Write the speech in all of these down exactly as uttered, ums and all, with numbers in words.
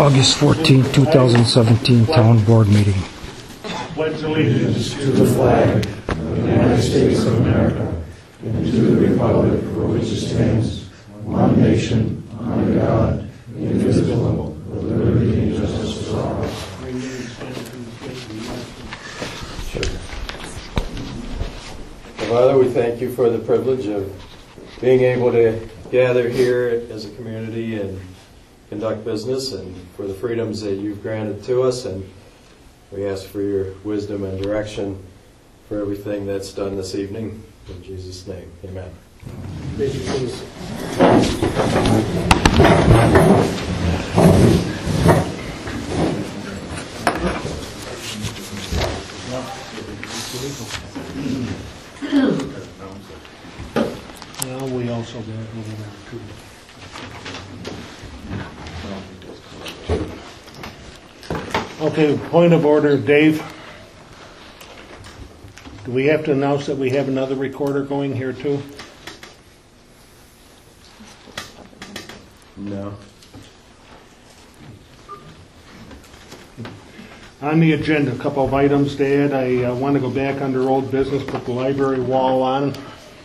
August fourteenth, two thousand seventeen Town Board meeting. Pledge allegiance to the flag of the United States of America and to the republic for which it stands, one nation, under God, indivisible, with liberty and justice for all. Father, we thank you for the privilege of being able to gather here as a community and conduct business, and for the freedoms that you've granted to us, and we ask for your wisdom and direction for everything that's done this evening. In Jesus' name, amen. Please. Well, we also got a little there too. Okay, point of order, Dave. Do we have to announce that we have another recorder going here too? No. On the agenda, a couple of items to add. I uh, want to go back under old business, put the library wall on.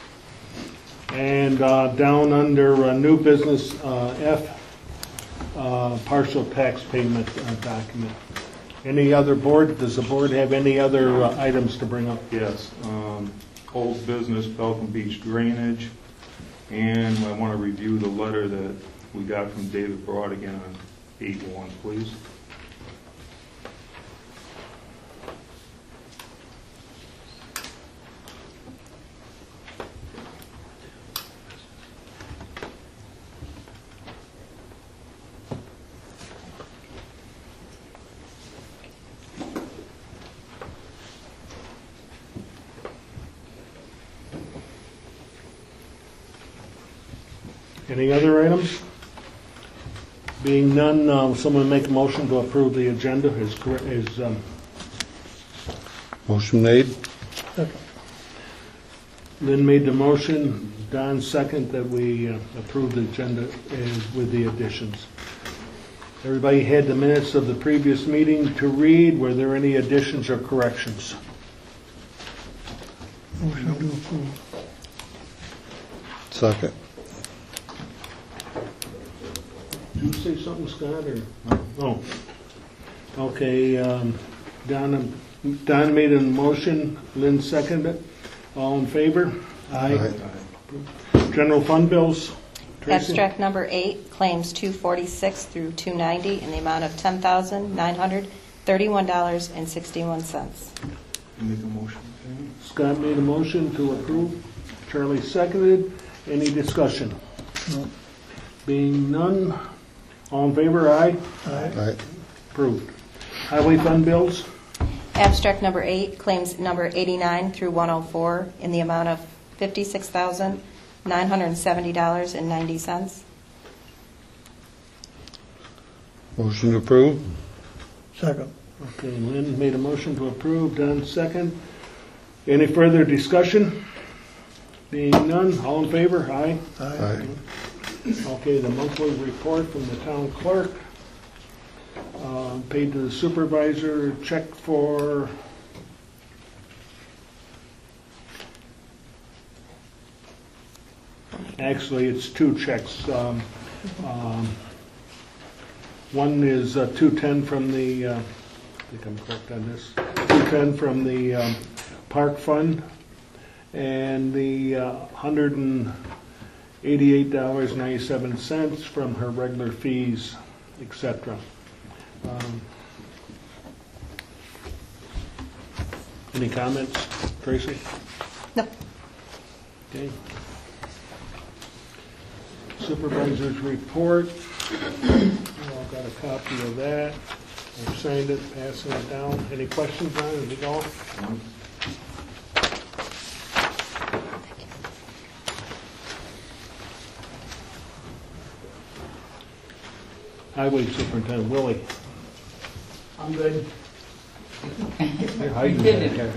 And uh, down under uh, new business, uh, F, uh, partial tax payment uh, document. Any other board, does the board have any other uh, items to bring up? Yes, um, old business, Falcon Beach drainage, and I want to review the letter that we got from David Brodigan on eight one, please. Any other items? Being none, uh, someone make a motion to approve the agenda is correct, is, um, Motion made. Lynn made the motion, Don second that we uh, approve the agenda as with the additions. Everybody had the minutes of the previous meeting to read. Were there any additions or corrections? Motion to approve. Second. Did you say something, Scott, or? Oh. Okay, um, Don, Don made a motion, Lynn seconded it. All in favor? Aye. Aye. General fund bills? Tracy? Abstract number eight, claims two forty-six through two ninety in the amount of ten thousand nine hundred thirty-one dollars and sixty-one cents. Make a motion. Tammy? Scott made a motion to approve. Charlie seconded. Any discussion? No. Being none, all in favor, aye? Aye. Approved. Highway fund bills? Abstract number eight, claims number eighty-nine through one oh four in the amount of fifty-six thousand nine hundred seventy dollars and ninety cents. Motion to approve. Second. Okay, Lynn made a motion to approve, Don second. Any further discussion? Being none, all in favor, aye? Aye. Okay, the monthly report from the town clerk. Uh, paid to the supervisor, check for actually it's two checks. Um, um, one is uh, two ten from the uh, I think I'm correct on this, two ten from the um, park fund, and the uh, one hundred eighty-eight dollars and ninety-seven cents from her regular fees, et cetera. Um, any comments, Tracy? No. Okay. Supervisor's report. I've got a copy of that. I've signed it, passing it down. Any questions on it? Anything else? Highway Superintendent Willie. I'm good. You're hiding back there.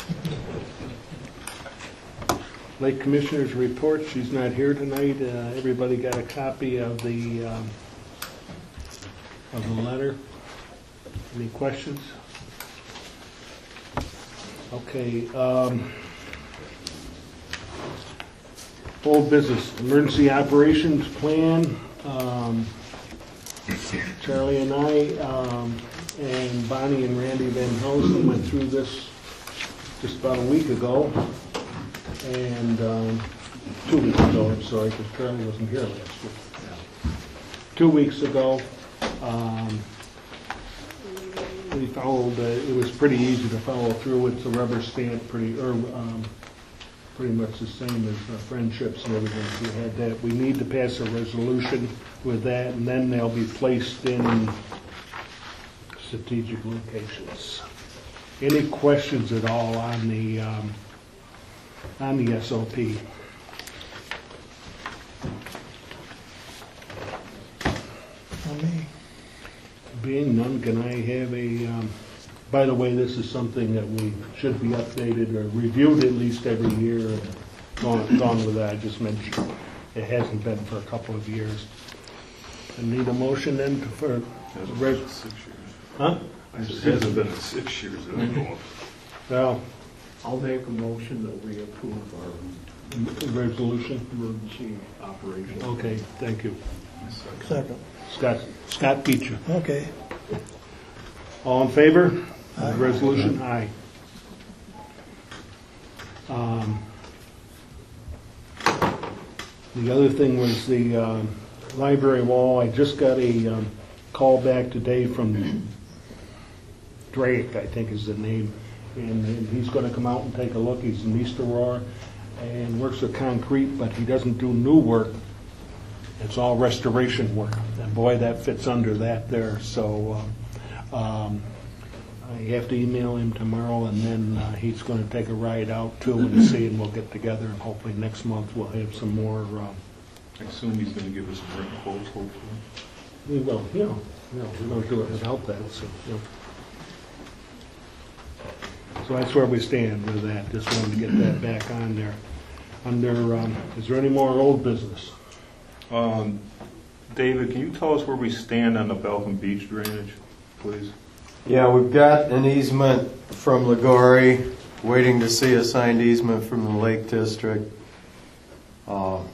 Lake Commissioner's report, she's not here tonight. Uh, everybody got a copy of the um, of the letter. Any questions? Okay. Um, old business, emergency operations plan. Um, Charlie and I um, and Bonnie and Randy Van Hosen went through this just about a week ago, and um, two weeks ago, I'm sorry, because Charlie wasn't here last week. Two weeks ago, um, we followed, uh, it was pretty easy to follow through. It's a rubber stamp, pretty, or, um, pretty much the same as uh, friendships and everything. We had that. We need to pass a resolution with that, and then they'll be placed in strategic locations. Any questions at all on the um, on the S O P? For me. Being none, can I have a, um, by the way, this is something that we should be updated or reviewed at least every year. and Gone, gone with that, I just mentioned, it hasn't been for a couple of years. I need a motion then to- for, Hasn't res- been in six years. huh? It hasn't been in six years that I know of. Well, I'll make a motion that we approve our resolution, emergency operation. okay, thank you. Second. Scott, Scott Beecher. Okay. All in favor? Aye. of the Resolution? Aye. Um, The other thing was the um, library wall. I just got a um, call back today from Drake, I think is the name, and and he's going to come out and take a look. He's in East Aurora and works with concrete, but he doesn't do new work. It's all restoration work. And boy, that fits under that there. So um, um, I have to email him tomorrow, and then uh, he's going to take a ride out too and see, and we'll get together, and hopefully next month we'll have some more. Um, I assume he's gonna give us some written quotes, hopefully. we will, you know, you know, we don't do it without that. So, you know. So that's where we stand with that. Just wanted to get that back on there. Under, um, is there any more old business? Um, David, can you tell us where we stand on the Balcom Beach drainage, please? Yeah, we've got an easement from Lagori, waiting to see a signed easement from the Lake District. Um,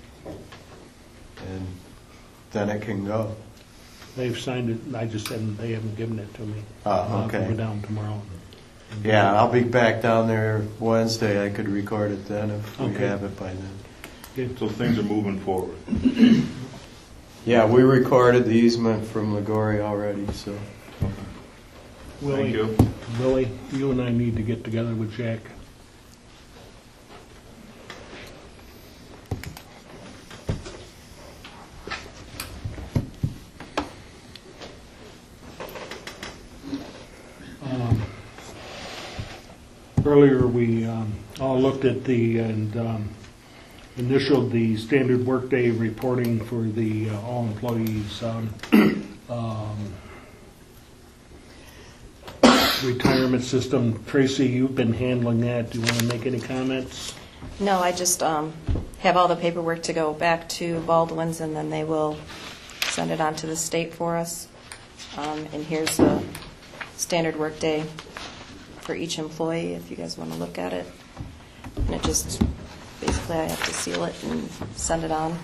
And then it can go. They've signed it. I just haven't. They haven't given it to me. Oh, I'll okay. go down tomorrow. and- Yeah, I'll be back down there Wednesday. I could record it then if we Okay. have it by then. Okay. So things are moving forward. Yeah, we recorded the easement from Lagori already, so. Willie, Thank you. Willie, you and I need to get together with Jack. Um, Earlier, we um, all looked at the, and um, initialed the standard workday reporting for the uh, all employees. Um, um, Retirement system. Tracy, you've been handling that. Do you want to make any comments? No, I just um, have all the paperwork to go back to Baldwin's, and then they will send it on to the state for us. Um, And here's the standard workday for each employee, if you guys want to look at it. And it just, basically, I have to seal it and send it on.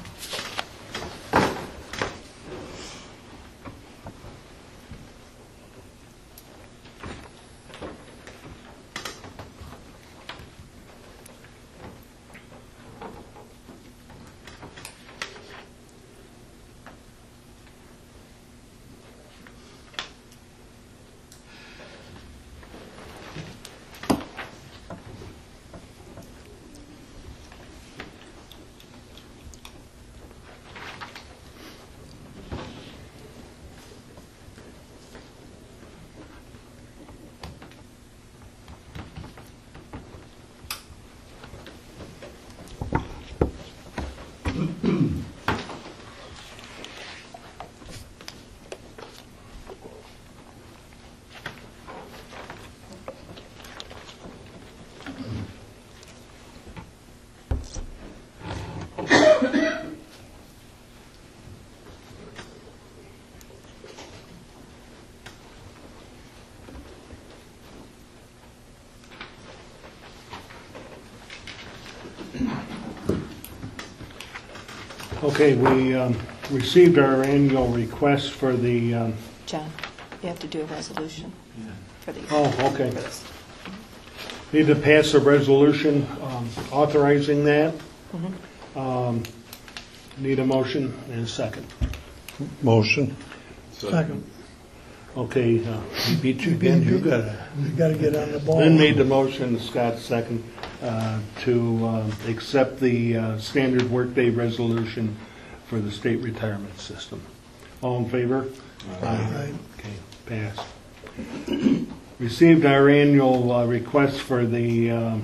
Okay, we um, received our annual request for the, um, John, you have to do a resolution for these. oh, okay. For this. Need to pass a resolution um, authorizing that. Mhm. Um, Need a motion and a second. Motion. Second. Okay, uh, we beat you again, you got it. You gotta get on the ball. Lynn made the motion, Scott second, uh, to um, accept the uh, standard workday resolution for the state retirement system. All in favor? Aye. Okay, passed. Received our annual uh, request for the, um,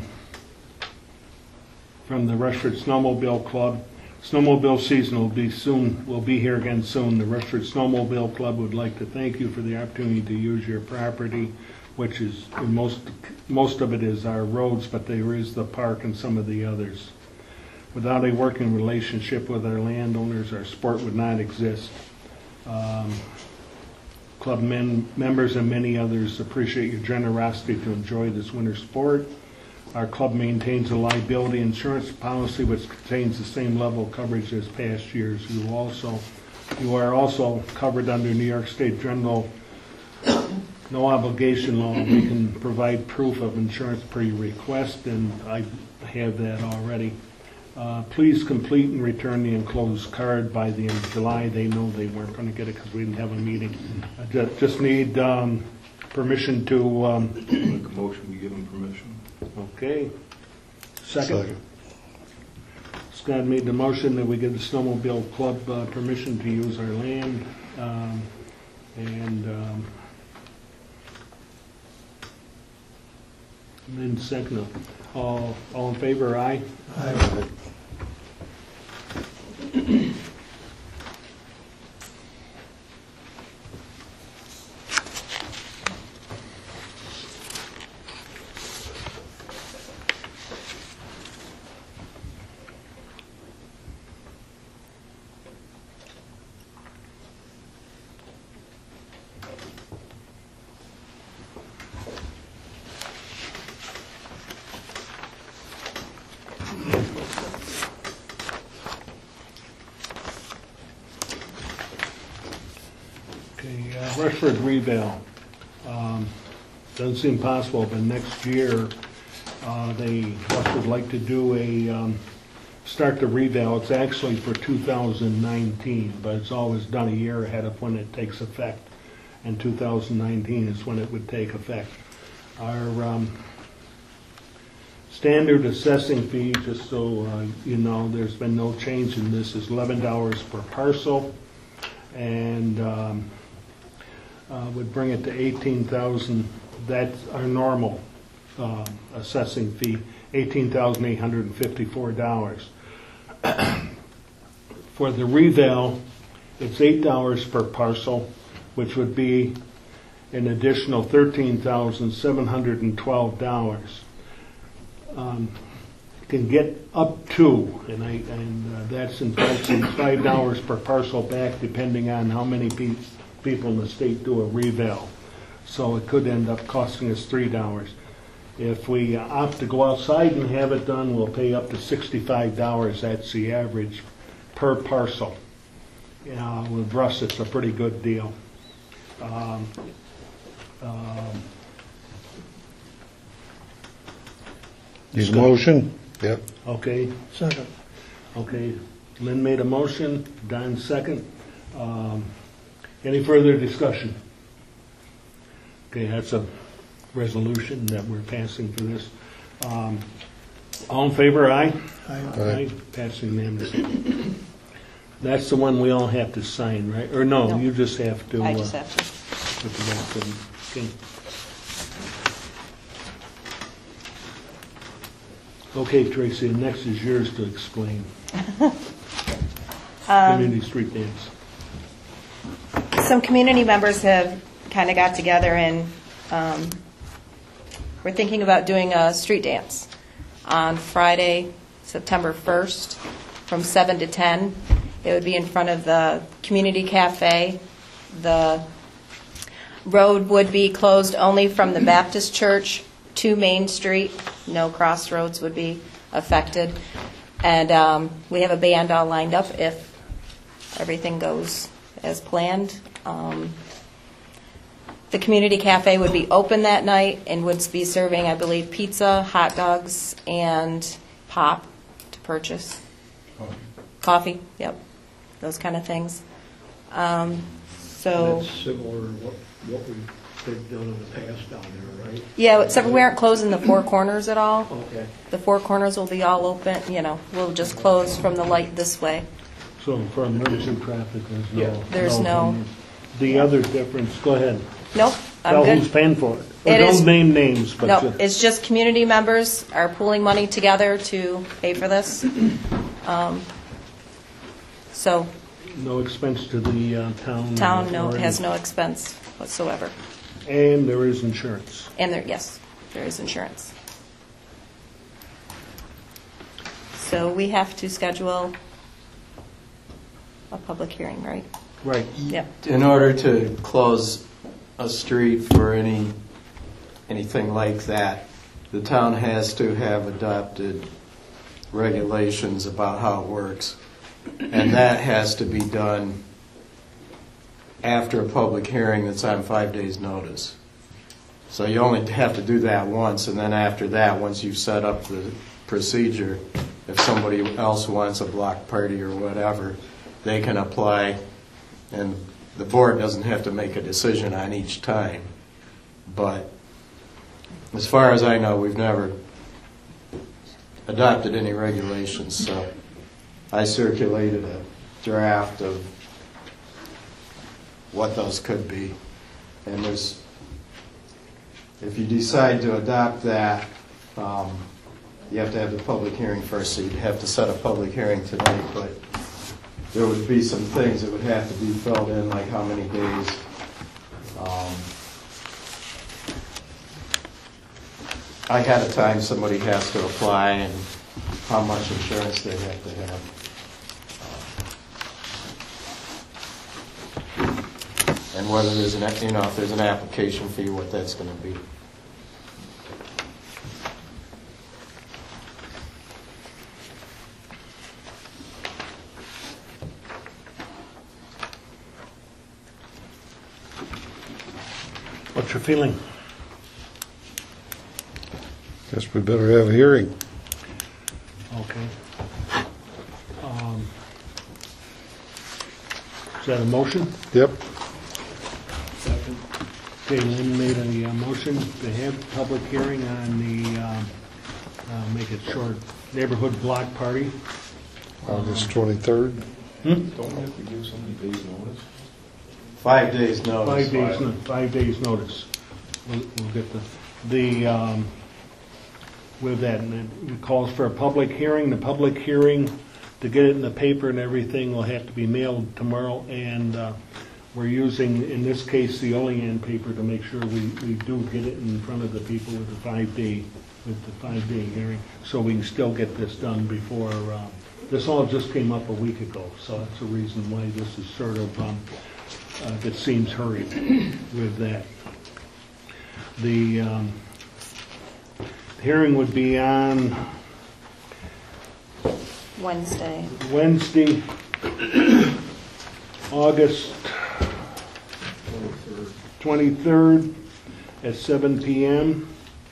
from the Rushford Snowmobile Club. Snowmobile season will be soon, will be here again soon. The Rushford Snowmobile Club would like to thank you for the opportunity to use your property, which is, and most, most of it is our roads, but there is the park and some of the others. Without a working relationship with our landowners, our sport would not exist. Um, Club men, members and many others appreciate your generosity to enjoy this winter sport. Our club maintains a liability insurance policy which contains the same level of coverage as past years. You also, you are also covered under New York State General no obligation law. We can provide proof of insurance per your request, and I have that already. Uh, please complete and return the enclosed card by the end of July. They know they weren't going to get it because we didn't have a meeting. I ju- just need um, permission to. Um, Make a motion, we give them permission. okay. Second. Second. Scott made the motion that we give the Snowmobile Club uh, permission to use our land. Um, and um, then second. All, all in favor, aye? Aye. Okay, uh, Rushford Revale. Um, Doesn't seem possible, but next year, uh, they would like to do a, um, start the revale. It's actually for two thousand nineteen, but it's always done a year ahead of when it takes effect. And two thousand nineteen is when it would take effect. Our um, standard assessing fee, just so uh, you know, there's been no change in this, is eleven dollars per parcel. And um, uh, would bring it to eighteen thousand. That's our normal uh, assessing fee, eighteen thousand eight hundred fifty-four dollars. For the revale, it's eight dollars per parcel, which would be an additional thirteen thousand seven hundred twelve dollars. Um, can get up to, and I and uh, that's in fact five dollars per parcel back, depending on how many pe- people in the state do a revale. So it could end up costing us three dollars. If we uh, opt to go outside and have it done, we'll pay up to sixty-five dollars. That's the average per parcel. Uh, with Russ, it's a pretty good deal. Um, um, Need a motion? Yep. okay. Second. Okay, Lynn made a motion, Don second. Um, Any further discussion? Okay, that's a resolution that we're passing for this. Um, All in favor, aye? Aye. Aye. Passing unanimously. That's the one we all have to sign, right? Or no, No. you just have to. I uh, just have to. put the rest in. Okay. Okay, Tracy, next is yours to explain. Community street dance. Some community members have kind of got together and um, we're thinking about doing a street dance on Friday, September first, from seven to ten. It would be in front of the community cafe. The road would be closed only from the Baptist church to Main Street. No crossroads would be affected. And um, we have a band all lined up if everything goes as planned. Um, The community cafe would be open that night and would be serving, I believe, pizza, hot dogs, and pop to purchase. Coffee, yep, those kind of things. Um, So, That's similar to what, what we've they've done in the past down there, right? yeah, except we aren't closing the four corners at all. Okay. The four corners will be all open, you know, we'll just close from the light this way. So for emergency traffic, there's no... Yeah. There's no- The other difference, go ahead. Nope, I'm Tell good. who's paying for it. Or It is- don't name names, but... No, ju- it's just community members are pooling money together to pay for this. Um, So, No expense to the uh, town? town, no, or has any- no expense whatsoever. And there is insurance. And there, yes, there is insurance. So we have to schedule a public hearing, right? Right. Yep. In order to close a street for any, anything like that, the town has to have adopted regulations about how it works. And that has to be done after a public hearing that's on five days' notice. So you only have to do that once, and then after that, once you've set up the procedure, if somebody else wants a block party or whatever, they can apply, and the board doesn't have to make a decision on each time. But as far as I know, we've never adopted any regulations, so I circulated a draft of what those could be. And there's, if you decide to adopt that, um, you have to have the public hearing first, so you'd have to set a public hearing tonight, but there would be some things that would have to be filled in, like how many days. Um, ahead of time somebody has to apply and how much insurance they have to have. And whether there's an, you know, if there's an application fee, what that's going to be. What's your feeling? Guess we better have a hearing. Okay. Um, Is that a motion? Yep. Second. Okay, Lynn made a uh, motion to have a public hearing on the, um, uh, make it short, neighborhood block party. August twenty-third. Don't we have to give somebody days notice? Five days notice. Five days, no- five days notice. We'll we'll get the, the, um, with that, and it calls for a public hearing. The public hearing, to get it in the paper and everything, will have to be mailed tomorrow, and uh, we're using, in this case, the Olean paper to make sure we, we do get it in front of the people with the five-day, with the five-day hearing, so we can still get this done before, uh, this all just came up a week ago, so that's the reason why this is sort of, um, uh, it seems hurried with that. The um, hearing would be on Wednesday. Wednesday, August twenty-third at seven p m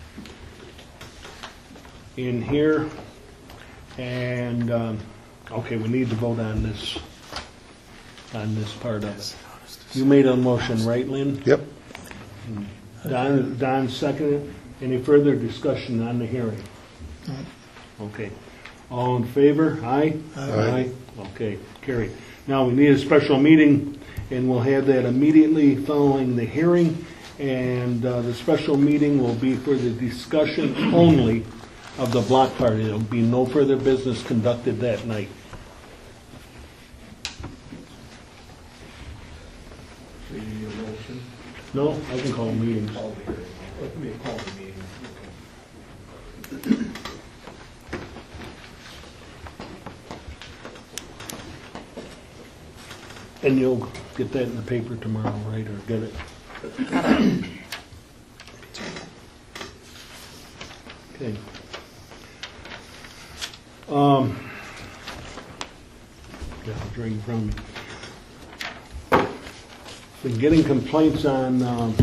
in here. And, um, okay, we need to vote on this, on this part of it. You made a motion, right, Lynn? Yep. Don, Don seconded. Any further discussion on the hearing? Okay. All in favor? Aye? Aye. Okay, carried. Now, we need a special meeting, and we'll have that immediately following the hearing. And uh, the special meeting will be for the discussion only of the block party. There'll be no further business conducted that night. So you need a motion? No, I can call meetings. Call the hearing. Let me call the meeting. And you'll get that in the paper tomorrow, right, or get it? Okay. Um, got a drink from me. been getting complaints on um,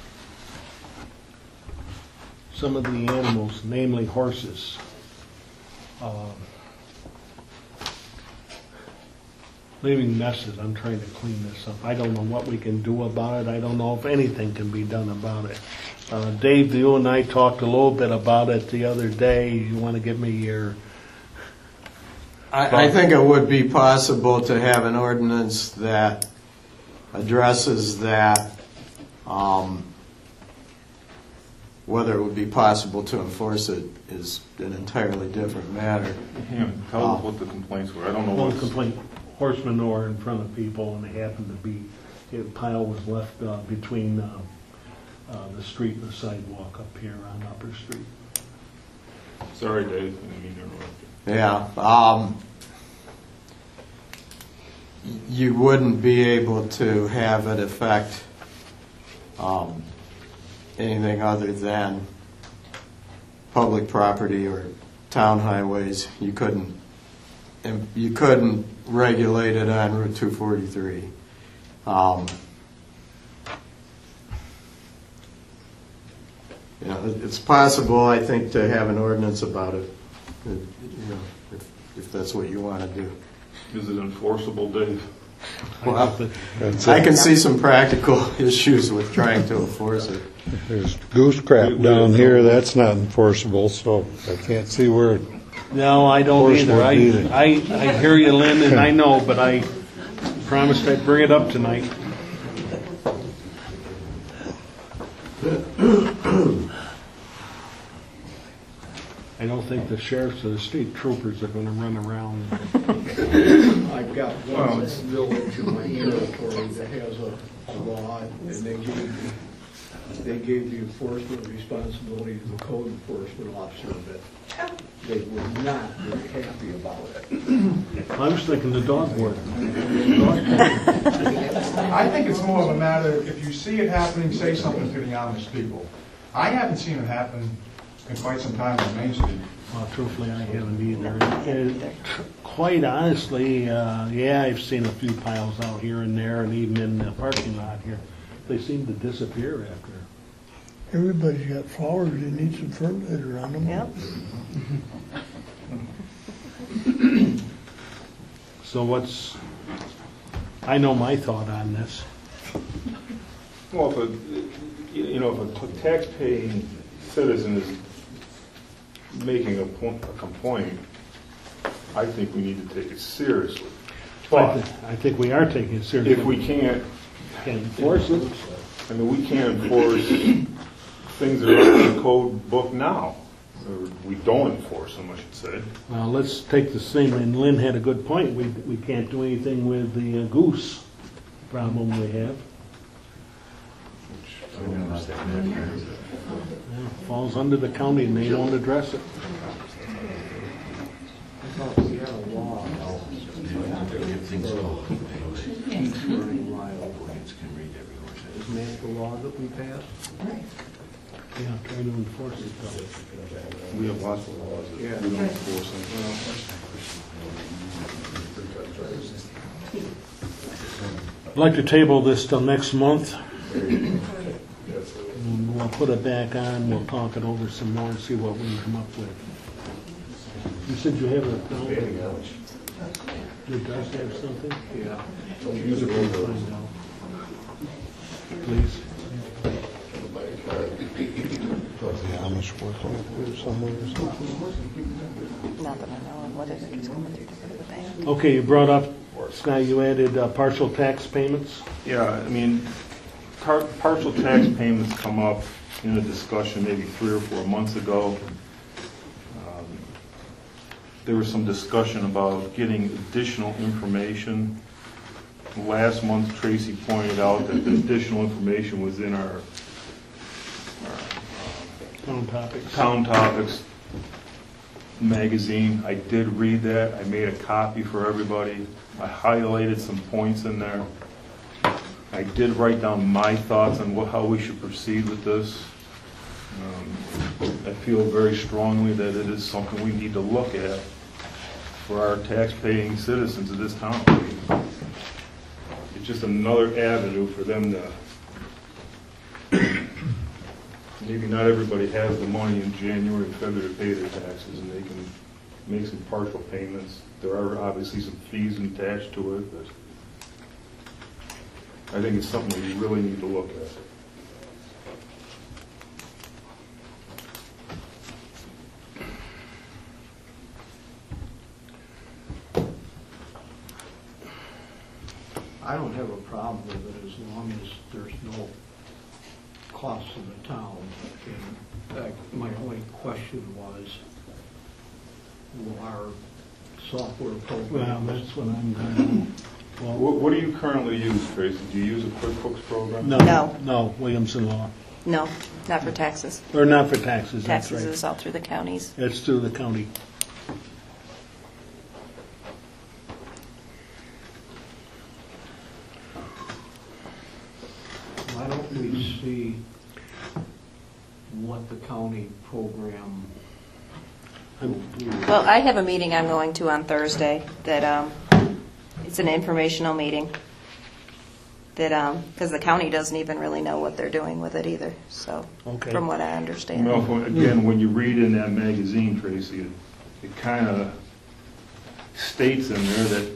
some of the animals, namely horses. Um, Leaving messes. I'm trying to clean this up. I don't know what we can do about it. I don't know if anything can be done about it. Uh, Dave, you and I talked a little bit about it the other day. You want to give me your... I, I think it would be possible to have an ordinance that addresses that. Um, whether it would be possible to enforce it is an entirely different matter. Yeah, tell us what the complaints were. I don't know One what's... complaint, horse manure in front of people, and it happened to be, a pile was left uh, between uh, uh, the street and the sidewalk up here on Upper Street. Sorry, Dave, I didn't mean to interrupt you. Yeah. Um, you wouldn't be able to have it affect um, anything other than public property or town highways. You couldn't you couldn't regulate it on Route two forty-three. Um, you know, it's possible, I think, to have an ordinance about it, you know, if, if that's what you want to do. Is it enforceable, Dave? Well, That's I it. can see some practical issues with trying to enforce it. There's goose crap down here, that's not enforceable, so I can't see where, No, I don't Horse either. would I, beat it. I, I hear you, Lynn, and I know, but I promised I'd bring it up tonight. I don't think the sheriffs or the state troopers are gonna run around. I've got one village in my territory that has a, a law, and they gave, they gave the enforcement responsibility to the code enforcement officer, but they were not very happy about it. I was thinking the dog warden. I think it's more of a matter, if you see it happening, say something to the honest people. I haven't seen it happen in quite some time on Main Street. Well, truthfully, I haven't either. And quite honestly, uh, yeah, I've seen a few piles out here and there, and even in the parking lot here. They seem to disappear after. Everybody's got flowers, they need some fertilizer on them. Yep. So what's, I know my thought on this. Well, if a, you know, if a tax-paying citizen is making a, point, a complaint, I think we need to take it seriously. I But thi- I think we are taking it seriously. if we can't, Can't enforce it. I mean, we can't enforce things that are in the code book now. Or we don't enforce them, I should say. Well, let's take the same, and Lynn had a good point. We, we can't do anything with the uh, goose problem we have. Yeah, falls under the county and they don't address it. I thought we had a law about geese running wild. Isn't that the law that we passed? Yeah, trying to enforce it though. We have lots of laws that we don't enforce them. I'd like to table this till next month. And we'll put it back on, we'll talk it over some more and see what we can come up with. You said you have a, it does have something? Yeah. Use it for find out. Please. does the Amish work like here somewhere or something? Not that I know of. What is it? It's coming through the bank. Okay, you brought up, Sky, you added uh, partial tax payments. Yeah, I mean, car- partial tax payments come up in a discussion maybe three or four months ago. Um, There was some discussion about getting additional information. Last month, Tracy pointed out that the additional information was in our Town topics. Town Topics magazine. I did read that. I made a copy for everybody. I highlighted some points in there. I did write down my thoughts on what, how we should proceed with this. Um, I feel very strongly that it is something we need to look at for our tax-paying citizens of this town. It it's just another avenue for them to, maybe not everybody has the money in January and February to pay their taxes, and they can make some partial payments. There are obviously some fees attached to it, but I think it's something we really need to look at. I don't have a problem with it as long as there's no cost to the town. In fact, my only question was, will our software Well, program? that's what I'm going Well, what, what do you currently use, Tracy? Do you use a QuickBooks program? No, No. no, Williamson Law. No, not for taxes. Or not for taxes, that's Taxes right. is all through the counties. It's through the county. Why don't we see what the county program will do? Well, I have a meeting I'm going to on Thursday that, um, it's an informational meeting that, um, because the county doesn't even really know what they're doing with it either, so, Okay. from what I understand. Well, for- again, when you read in that magazine, Tracy, it, it kind of states in there that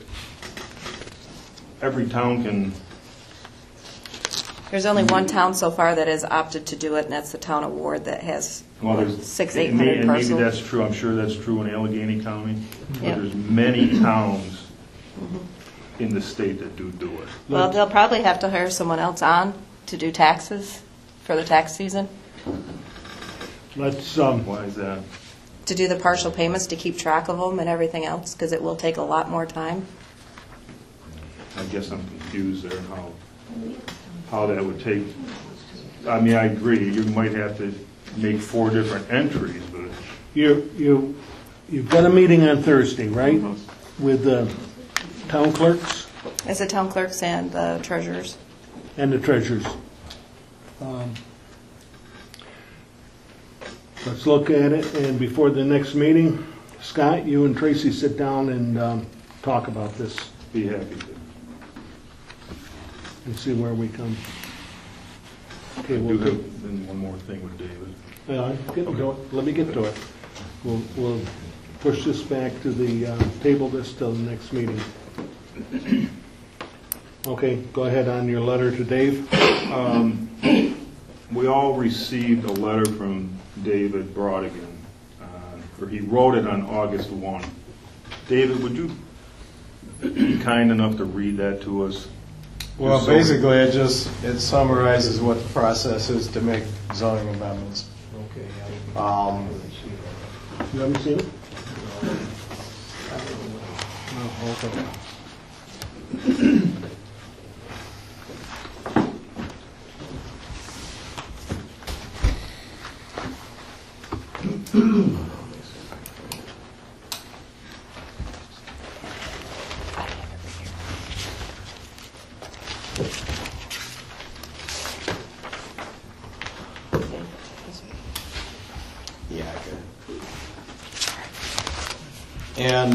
every town can, There's only one town so far that has opted to do it, and that's the town of Ward that has well, there's... six, and eight may- hundred And maybe parcels. that's true, I'm sure that's true in Allegheny County, but Yeah. there's many towns in the state that do do it. Well, they'll probably have to hire someone else on to do taxes for the tax season, Let's, um, Why is that? to do the partial payments, to keep track of them and everything else, because it will take a lot more time. I guess I'm confused there, how, how that would take, I mean, I agree, you might have to make four different entries, but you, you, you've got a meeting on Thursday, right? With the town clerks As the town clerks and the treasurers. and the treasurers. Um, Let's look at it, and before the next meeting, Scott, you and Tracy sit down and um, talk about this be happy to. and see where we come. Okay, I do we'll have do. then one more thing with David. Yeah, get to it. Let me get to it. We'll, we'll push this back to the, uh, table this till the next meeting. Okay, go ahead on your letter to Dave. Um, We all received a letter from David Brodigan, uh, or he wrote it on August first. David, would you be kind enough to read that to us? Well, Just so- basically, it just, it summarizes what the process is to make zoning amendments. Okay. Um, You haven't seen it? Oh, okay. Yeah, I could. And,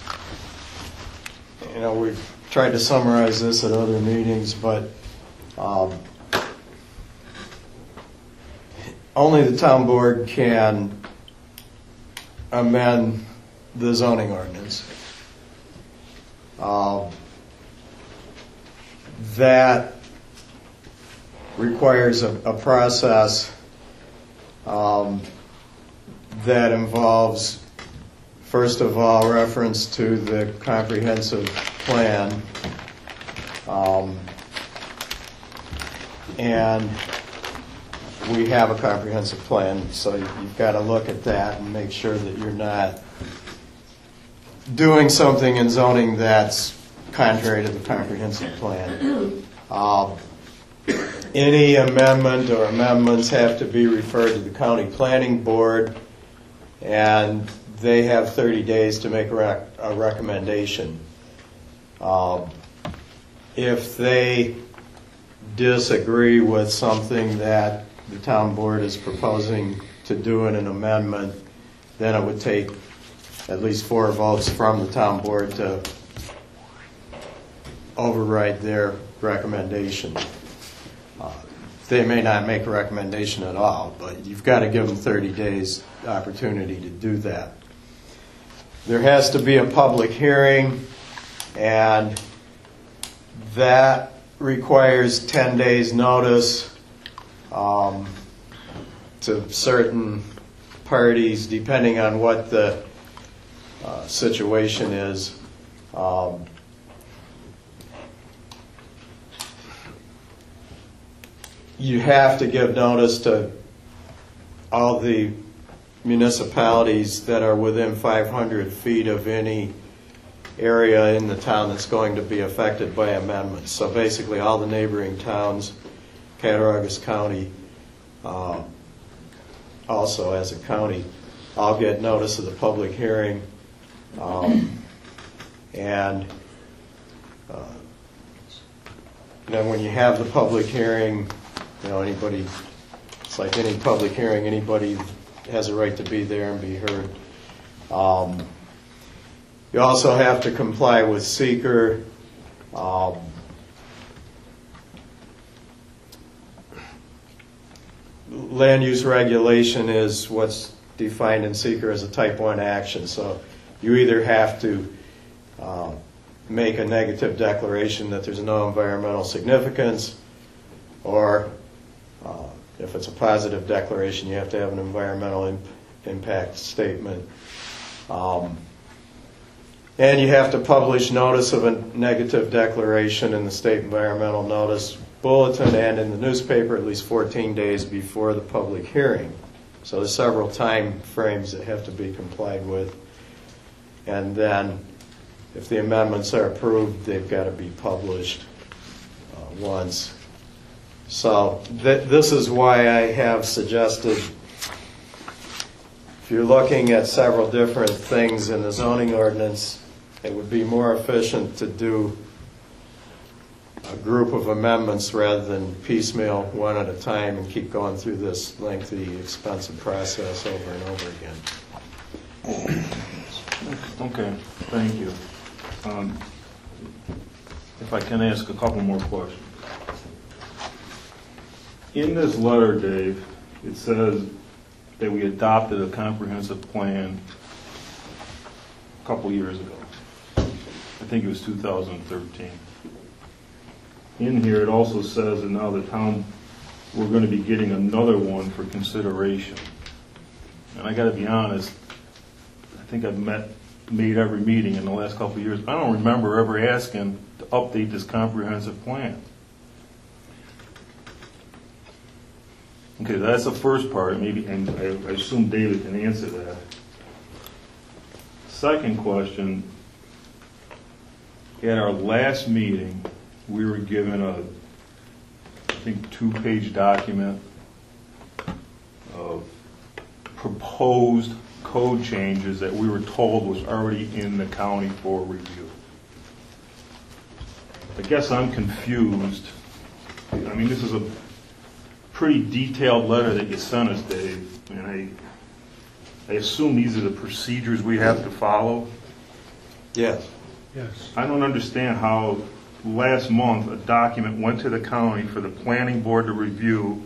you know, we've tried to summarize this at other meetings, but um, only the town board can amend the zoning ordinance. Um, That requires a, a process um, that involves, first of all, reference to the comprehensive plan. Um, and we have a comprehensive plan, so you've got to look at that and make sure that you're not doing something in zoning that's contrary to the comprehensive plan. Um, Any amendment or amendments have to be referred to the county planning board, and they have thirty days to make a, rec- a recommendation. Um, if they disagree with something that the town board is proposing to do in an amendment, then it would take at least four votes from the town board to override their recommendation. Uh, They may not make a recommendation at all, but you've got to give them thirty days opportunity to do that. There has to be a public hearing, and that requires ten days notice um, to certain parties, depending on what the uh, situation is. Um, You have to give notice to all the municipalities that are within five hundred feet of any area in the town that's going to be affected by amendments. So basically all the neighboring towns, Cattaraugus County, uh, also as a county, I'll get notice of the public hearing. Um, and uh, then when you have the public hearing, you know, anybody, it's like any public hearing, anybody has a right to be there and be heard. Um, you also have to comply with seeker. Um, land use regulation is what's defined in seeker as a type one action. So you either have to uh, make a negative declaration that there's no environmental significance, or Uh, if it's a positive declaration, you have to have an environmental imp impact statement. Um, and you have to publish notice of a negative declaration in the state environmental notice bulletin and in the newspaper at least fourteen days before the public hearing. So there's several time frames that have to be complied with. And then if the amendments are approved, they've got to be published uh, once. So th this is why I have suggested, if you're looking at several different things in the zoning ordinance, it would be more efficient to do a group of amendments rather than piecemeal one at a time and keep going through this lengthy, expensive process over and over again. Okay, thank you. Um, if I can ask a couple more questions. In this letter, Dave, it says that we adopted a comprehensive plan a couple years ago. I think it was two thousand thirteen. In here, it also says that now the town, we're going to be getting another one for consideration. And I got to be honest, I think I've met, made every meeting in the last couple of years. I don't remember ever asking to update this comprehensive plan. Okay, that's the first part, maybe, and I, I assume David can answer that. Second question, at our last meeting, we were given a, I think, two-page document of proposed code changes that we were told was already in the county for review. I guess I'm confused. I mean, this is a pretty detailed letter that you sent us, Dave, and I, I assume these are the procedures we have to follow? Yes. Yes. I don't understand how last month a document went to the county for the planning board to review.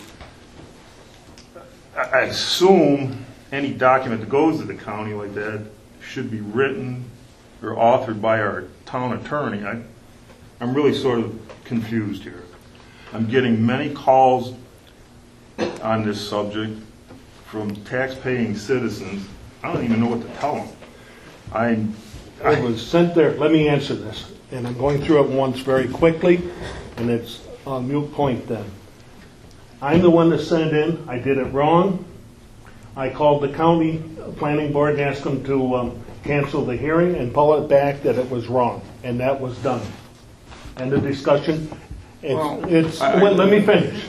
I, I assume any document that goes to the county like that should be written or authored by our town attorney. I, I'm really sort of confused here. I'm getting many calls on this subject from tax-paying citizens. I don't even know what to tell them. I, I It was sent there, let me answer this, and I'm going through it once very quickly, and it's a moot point then. I'm the one that sent it in, I did it wrong. I called the county planning board and asked them to um, cancel the hearing and pull it back that it was wrong, and that was done. End of discussion. It's, Well, it's I- well, let me finish.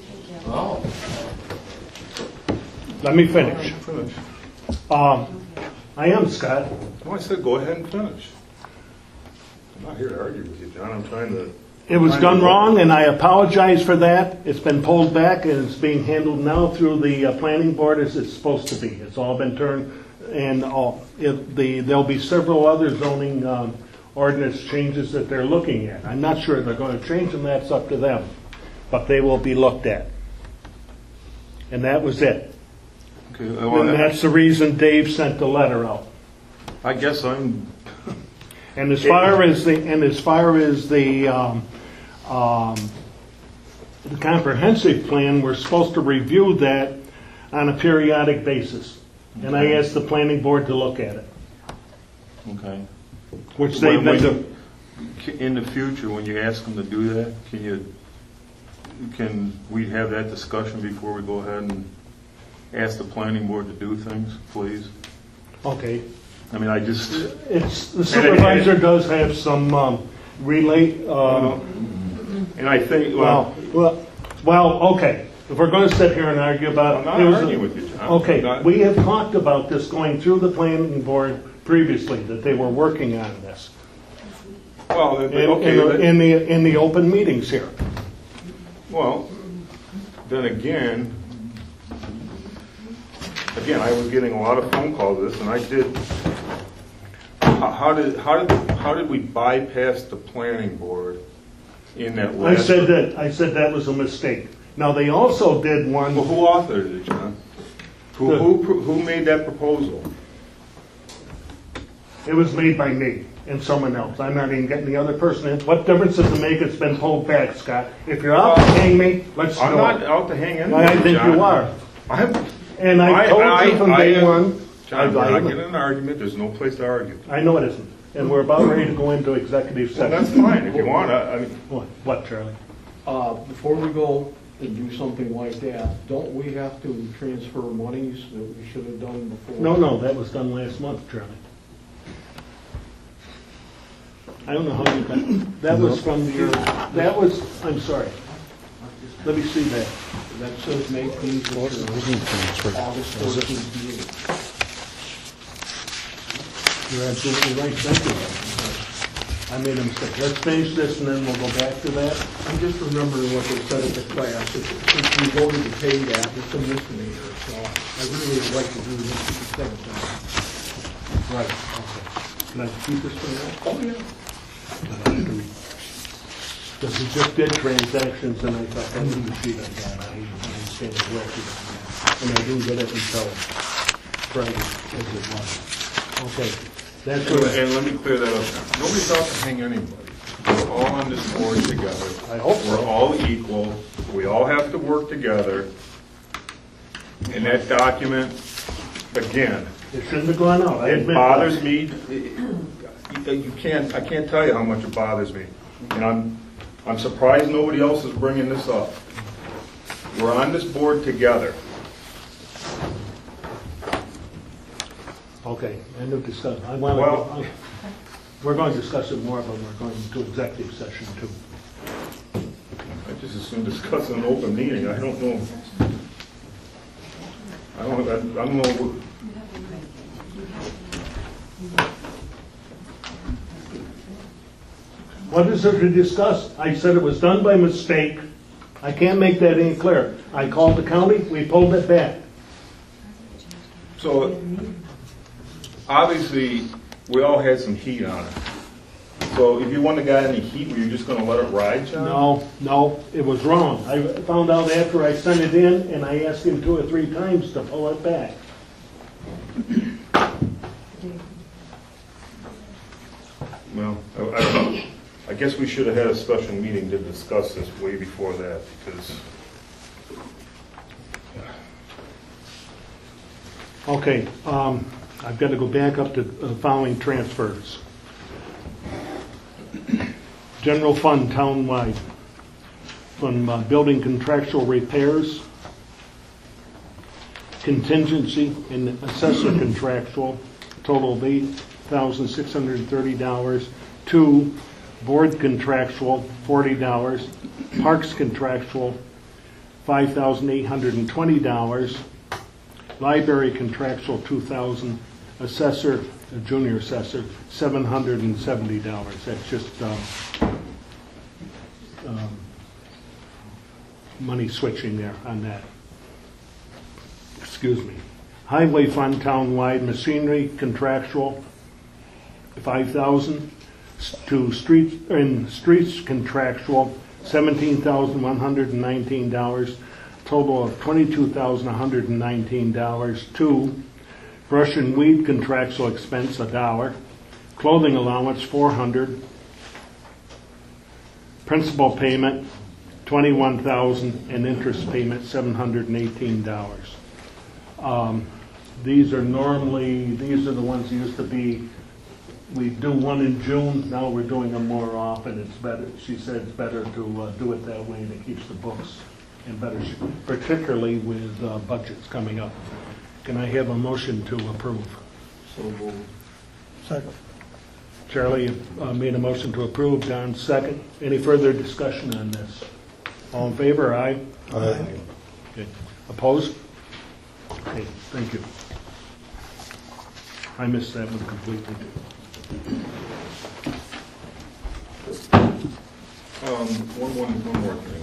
Let me finish. Finish. Um, I am, Scott. No, I said go ahead and finish. I'm not here to argue with you, John. I'm trying to... It was trying done to- wrong, and I apologize for that. It's been pulled back, and it's being handled now through the uh, planning board as it's supposed to be. It's all been turned, and all, it, the, there'll be several other zoning um, ordinance changes that they're looking at. I'm not sure they're going to change them, that's up to them. But they will be looked at. And that was it. Okay, well, And that's the reason Dave sent the letter out. I guess I'm, And as far as the, and as far as the, um, um, the comprehensive plan, we're supposed to review that on a periodic basis. And I asked the planning board to look at it, okay. which they've When- been when- doing. In the future, when you ask them to do that, can you, can we have that discussion before we go ahead and ask the planning board to do things, please? Okay. I mean, I just, It's, the supervisor does have some, um, relate, um, and I think, well, well, well, well, okay. If we're gonna sit here and argue about. I'm not it was a- arguing with you, John. I'm Okay, not- we have talked about this going through the planning board previously, that they were working on this. well, In, okay, in the, but- in the, in the open meetings here. well, then again, again, I was getting a lot of phone calls this, and I did, how how did, how did, how did we bypass the planning board in that I last? said that, I said that was a mistake. Now, they also did Well, one, who authored it, John? Who, The- who, pro- who made that proposal? it was made by me and someone else. I'm not even getting the other person in. What difference does it make? It's been pulled back, Scott. If you're out to hang me, let's I'm do not it. out to hang anybody, I think John. you are. I'm, And I told you from I- day I- one. John, we're I- not getting in an argument, there's no place to argue. I know it isn't. And we're about ready to go into executive Well, that's session. fine, if you want, I, I mean, What, what, Charlie? Uh, before we go and do something like that, don't we have to transfer monies that we should have done before? No, no, that was done last month, Charlie. I don't know how you got, that was from your, that was, I'm sorry. Let me see that. That says make these August fourteenth meeting. You're absolutely right, thank you. I made a mistake. Let's finish this and then we'll go back to that. I'm just remembering what they said at the class. If if we voted to pay that, it's a misdemeanor, so I really would like to do this instead of that. Right, okay. Can I keep this for now? Oh, yeah. Because we just did transactions and I thought, I need to see that guy. I understand the record. And I didn't get it until Friday, as it was. Okay, that's and, what, and let me clear that up now. Nobody's out to hang anybody. We're all on this board together. I hope so. We're all equal, we all have to work together. And that document, again, it shouldn't have gone out, I it admit. bothers me, you can't, I can't tell you how much it bothers me. And I'm, I'm surprised nobody else is bringing this up. We're on this board together. Okay, end of discussion. I want Well- to, we're going to discuss it more, but we're going to executive session too. I just as soon discuss an open meeting, I don't know. I don't, I don't know. What is there to discuss? I said it was done by mistake. I can't make that any clearer. I called the county, we pulled it back. So, obviously, we all had some heat on it. So if you wouldn't have got any heat, were you just gonna let it ride, John? No, no, it was wrong. I found out after I sent it in, and I asked him two or three times to pull it back. Well, I, I don't know. I guess we should have had a special meeting to discuss this way before that, because, Okay, um, I've got to go back up to the following transfers. General fund townwide, from uh, building contractual repairs, contingency and assessor contractual, total of eight thousand six hundred thirty dollars, to board contractual, forty dollars, parks contractual, five thousand eight hundred twenty dollars, library contractual, two thousand dollars, assessor, a junior assessor, seven hundred seventy dollars. That's just um, um, money switching there on that. Excuse me. Highway fund townwide machinery contractual, five thousand dollars. to streets, in streets contractual, seventeen thousand one hundred nineteen dollars, total of twenty-two thousand one hundred nineteen dollars. Two, brush and weed contractual expense, a dollar. Clothing allowance, four hundred dollars. Principal payment, twenty-one thousand dollars, and interest payment, seven hundred eighteen dollars. Um, these are normally, these are the ones that used to be, we do one in June, now we're doing them more often. It's better, she said it's better to uh, do it that way, and it keeps the books in better shape, particularly with uh, budgets coming up. Can I have a motion to approve? So moved. Second. Charlie uh, made a motion to approve, Don second. Any further discussion on this? All in favor, aye? Aye. Okay. Opposed? Okay, thank you. I missed that one completely. Um, one, one, one more thing.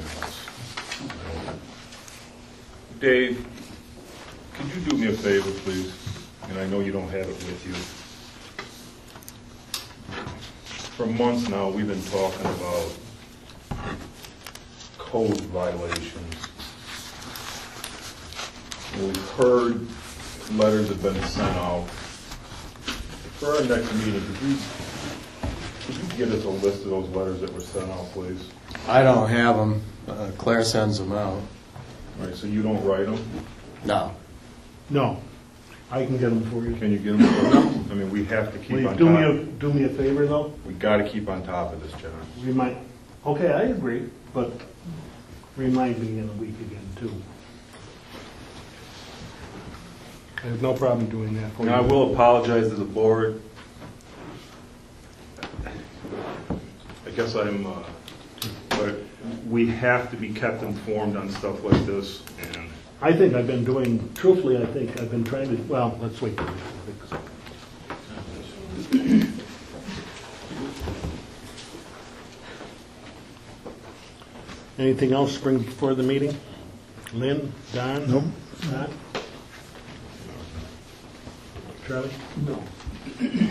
Dave, could you do me a favor, please? And I know you don't have it with you. For months now, we've been talking about code violations. We've heard letters have been sent out. For our next meeting, could you, could you get us a list of those letters that were sent out, please? I don't have them. Uh, Claire sends them out. All right, so you don't write them? No. No, I can get them for you. Can you get them for us? I mean, we have to Will keep you on do me a, top. do me a favor, though? We got to keep on top of this, John. We might, okay, I agree, but remind me in a week again, too. I have no problem doing that for you. And I will apologize to the board. I guess I'm, uh, but we have to be kept informed on stuff like this. And I think I've been doing, truthfully, I think I've been trying to, well, let's wait. till we- Anything else to bring before the meeting? Lynn, Don? Nope. Scott? Charlie? No. I'd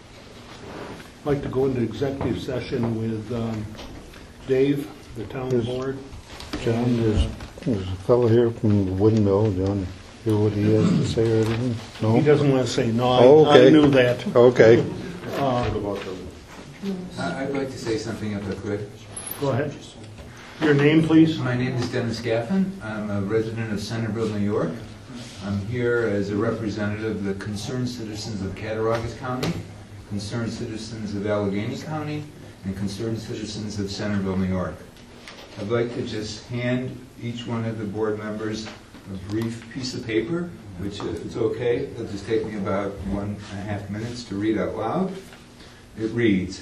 like to go into executive session with um, Dave, the town Yes. board. John, there's, there's a fellow here from the windmill. John, hear what he has to say or anything? He No? doesn't want to say no. I- Oh, okay. I knew that. Okay. what about the I- I'd like to say something if I could. Go ahead. Your name, please? My name is Dennis Gaffin. I'm a resident of Centerville, New York. I'm here as a representative of the concerned citizens of Cattaraugus County, concerned citizens of Allegheny County, and concerned citizens of Centerville, New York. I'd like to just hand each one of the board members a brief piece of paper, which is okay. It'll just take me about one and a half minutes to read out loud. It reads,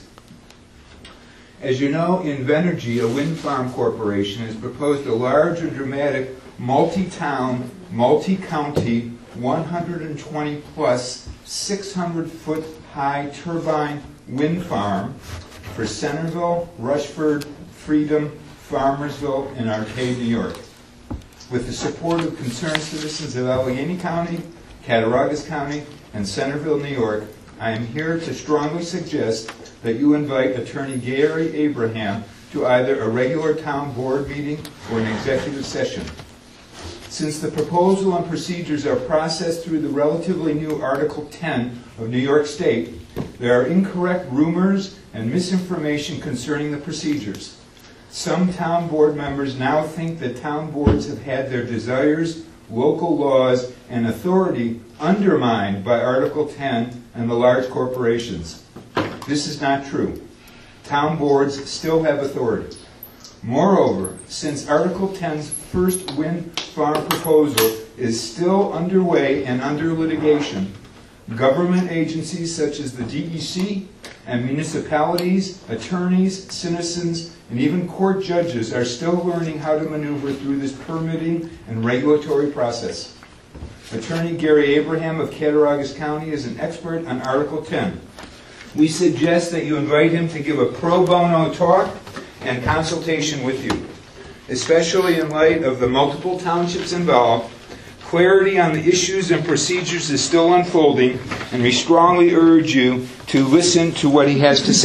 as you know, Invenergy, a wind farm corporation, has proposed a large and dramatic multi-town, multi-county, one hundred twenty plus, six hundred foot high turbine wind farm for Centerville, Rushford, Freedom, Farmersville, and Arcade, New York. With the support of concerned citizens of Allegheny County, Cattaraugus County, and Centerville, New York, I am here to strongly suggest that you invite Attorney Gary Abraham to either a regular town board meeting or an executive session. Since the proposal and procedures are processed through the relatively new Article ten of New York State, there are incorrect rumors and misinformation concerning the procedures. Some town board members now think that town boards have had their desires, local laws, and authority undermined by Article ten and the large corporations. This is not true. Town boards still have authority. Moreover, since Article ten's first wind farm proposal is still underway and under litigation, government agencies such as the D E C and municipalities, attorneys, citizens, and even court judges are still learning how to maneuver through this permitting and regulatory process. Attorney Gary Abraham of Cattaraugus County is an expert on Article ten. We suggest that you invite him to give a pro bono talk and consultation with you. Especially in light of the multiple townships involved, clarity on the issues and procedures is still unfolding, and we strongly urge you to listen to what he has to say.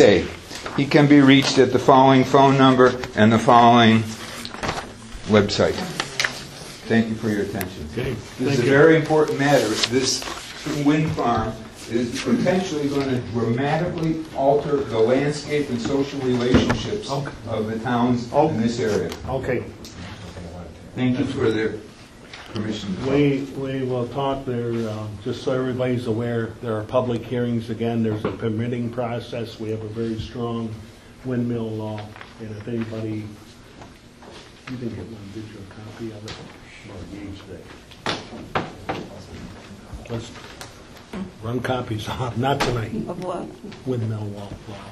He can be reached at the following phone number and the following website. Thank you for your attention. Okay, This is thank a you. very important matter. This wind farm is potentially going to dramatically alter the landscape and social relationships Okay. of the towns Oh. in this area. Okay, Thank you for the permission. to talk. we, we will talk there, um, just so everybody's aware, there are public hearings again, there's a permitting process, we have a very strong windmill law, and if anybody, you didn't get one, did you, a copy of it? Or gauge that? Let's run copies off, not tonight, Of what? windmill law.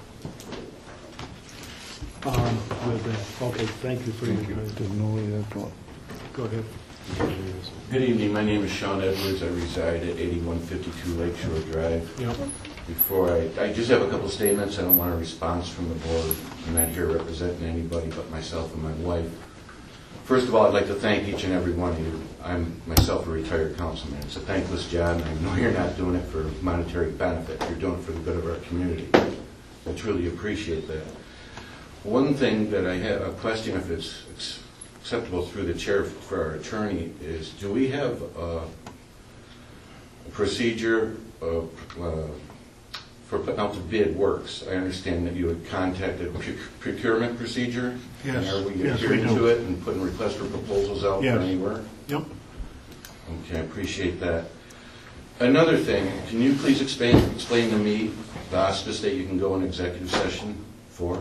Um, with that, okay, thank you for your time. Didn't know we had one. Go ahead. Good evening, my name is Sean Edwards, I reside at eighty-one fifty-two Lakeshore Drive. Yep. Before I, I just have a couple statements, I don't want a response from the board. I'm not here representing anybody but myself and my wife. First of all, I'd like to thank each and every one of you. I'm myself a retired councilman. It's a thankless job, and I know you're not doing it for monetary benefit. You're doing it for the good of our community. I truly appreciate that. One thing that I have, a question if it's acceptable through the chair for our attorney, is do we have a, a procedure of, uh, for putting out the bid works? I understand that you had contacted procurement procedure. Yes. And are we Yes, we adhering do. to it and putting requests for proposals out Yes. for any work? Yep. Okay, I appreciate that. Another thing, can you please explain, explain to me the auspice that you can go in executive session for?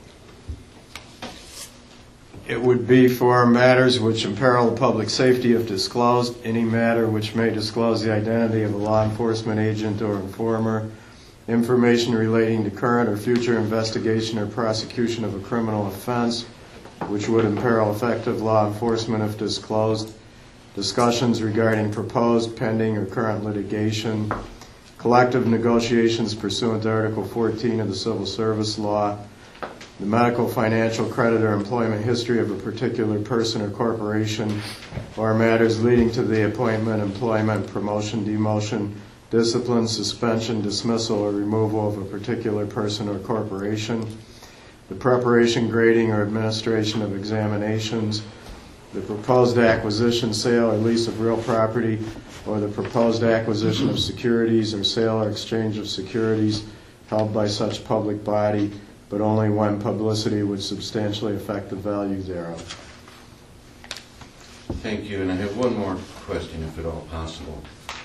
It would be for matters which imperil the public safety if disclosed, any matter which may disclose the identity of a law enforcement agent or informer, information relating to current or future investigation or prosecution of a criminal offense which would imperil effective law enforcement if disclosed, discussions regarding proposed, pending, or current litigation, collective negotiations pursuant to Article fourteen of the Civil Service Law, the medical, financial, credit, or employment history of a particular person or corporation, or matters leading to the appointment, employment, promotion, demotion, discipline, suspension, dismissal, or removal of a particular person or corporation, the preparation, grading, or administration of examinations, the proposed acquisition, sale, or lease of real property, or the proposed acquisition of securities or sale or exchange of securities held by such public body, but only when publicity would substantially affect the value thereof. Thank you, and I have one more question, if at all possible.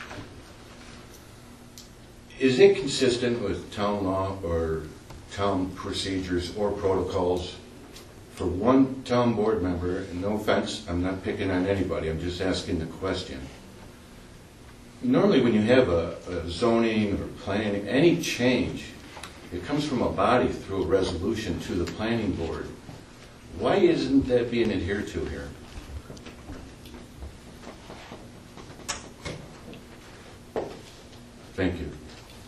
Is it consistent with town law or town procedures or protocols for one town board member, and no offense, I'm not picking on anybody, I'm just asking the question. Normally when you have a, a zoning or planning, any change, it comes from a body through a resolution to the planning board. Why isn't that being adhered to here? Thank you.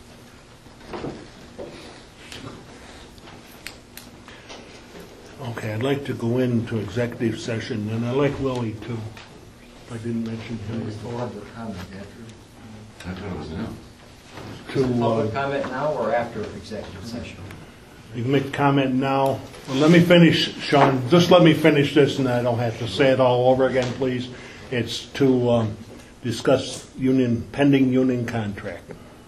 Okay, I'd like to go into executive session, and I like Willie too. I didn't mention him before. Public comment after. I thought it was now. To, Public uh, comment now or after executive session? you can make a comment now. Well, let me finish, Sean. Just let me finish this, and I don't have to say it all over again, please. It's to um, discuss union pending union contract.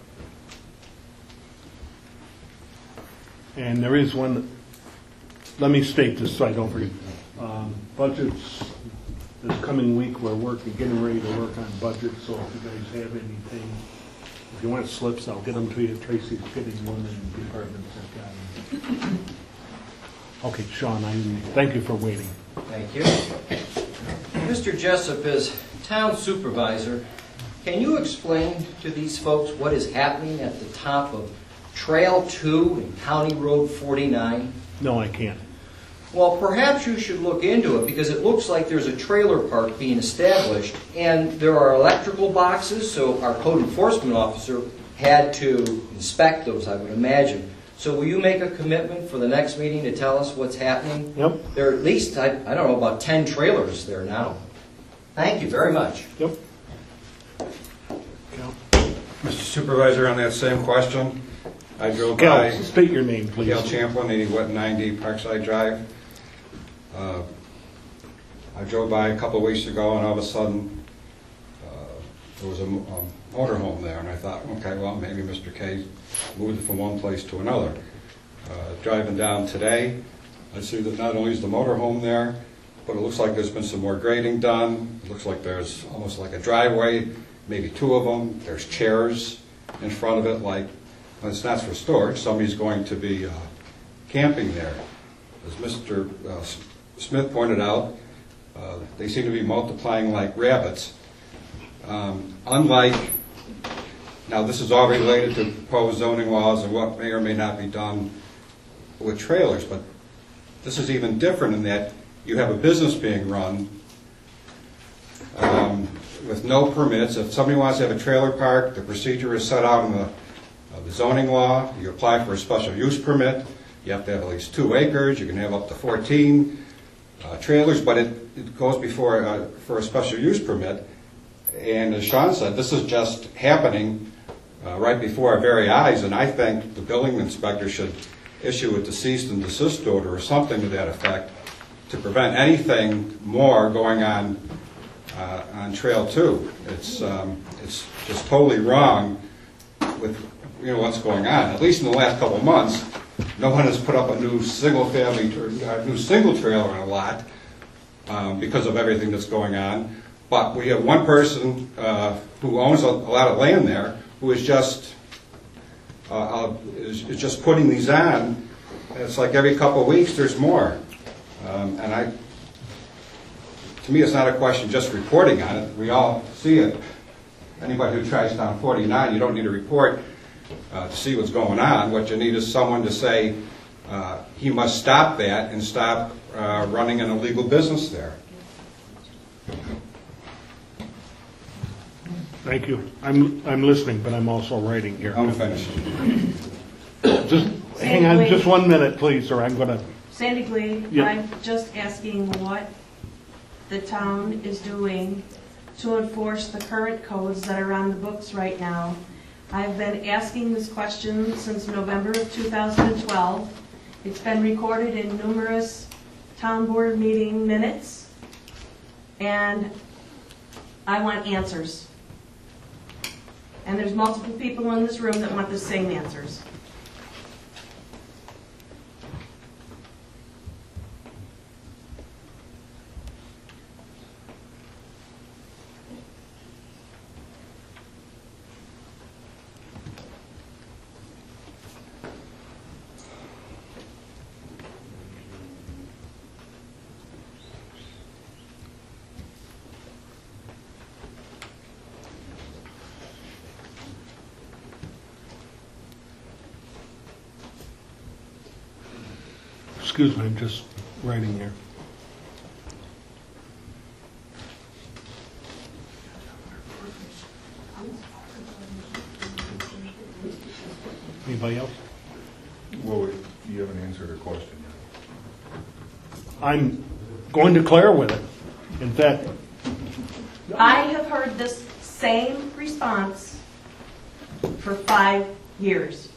And there is one. Let me state this so I don't forget. Um, budgets, this coming week, we're working, getting ready to work on budgets, so if you guys have anything, if you want slips, I'll get them to you. Tracy's getting one in the department that got them. Okay, Sean, I thank you for waiting. Thank you. Mister Jessup, as town supervisor, can you explain to these folks what is happening at the top of Trail two and County Road forty-nine? No, I can't. Well, perhaps you should look into it, because it looks like there's a trailer park being established, and there are electrical boxes, so our code enforcement officer had to inspect those, I would imagine. So will you make a commitment for the next meeting to tell us what's happening? Yep. There are at least, I, I don't know, about ten trailers there now. Thank you very much. Yep. Mister Supervisor, on that same question, I drove Cal, by. state your name, please. Cal Champlin, eighty Wet ninety Parkside Drive. Uh, I drove by a couple of weeks ago, and all of a sudden, uh, there was a, a motorhome there, and I thought, okay, well, maybe Mister K moved it from one place to another. Uh, driving down today, I see that not only is the motorhome there, but it looks like there's been some more grading done. It looks like there's almost like a driveway, maybe two of them. There's chairs in front of it, like, well, it's not for storage. Somebody's going to be uh, camping there. As Mister Uh, Smith pointed out, uh, they seem to be multiplying like rabbits. Um, unlike, now this is all related to proposed zoning laws and what may or may not be done with trailers, but this is even different in that you have a business being run um, with no permits. If somebody wants to have a trailer park, the procedure is set out in the, uh, the zoning law. You apply for a special use permit. You have to have at least two acres. You can have up to fourteen uh, trailers, but it, it goes before uh, for a special use permit. And as Sean said, this is just happening uh, right before our very eyes, and I think the building inspector should issue a cease and desist order or something to that effect to prevent anything more going on uh, on Trail Two. It's um, it's just totally wrong with you know what's going on. At least in the last couple of months, no one has put up a new single family, a new single trailer on a lot um, because of everything that's going on. But we have one person uh, who owns a, a lot of land there who is just uh, uh, is, is just putting these on. It's like every couple of weeks there's more, um, and I. To me, it's not a question just reporting on it. We all see it. Anybody who tries down forty-nine, you don't need a report uh, to see what's going on. What you need is someone to say uh, he must stop that and stop uh, running an illegal business there. Thank you. I'm I'm listening, but I'm also writing here. I'm finished. Just hang on, just one minute, please, or I'm going to. Sandy Glade, Yep. I'm just asking what the town is doing to enforce the current codes that are on the books right now. I've been asking this question since November of two thousand twelve. It's been recorded in numerous town board meeting minutes, and I want answers. And there's multiple people in this room that want the same answers. Excuse me, I'm just writing here. Anybody else? Well, you haven't answered her question yet. I'm going to Claire with it. In fact, I have heard this same response for five years.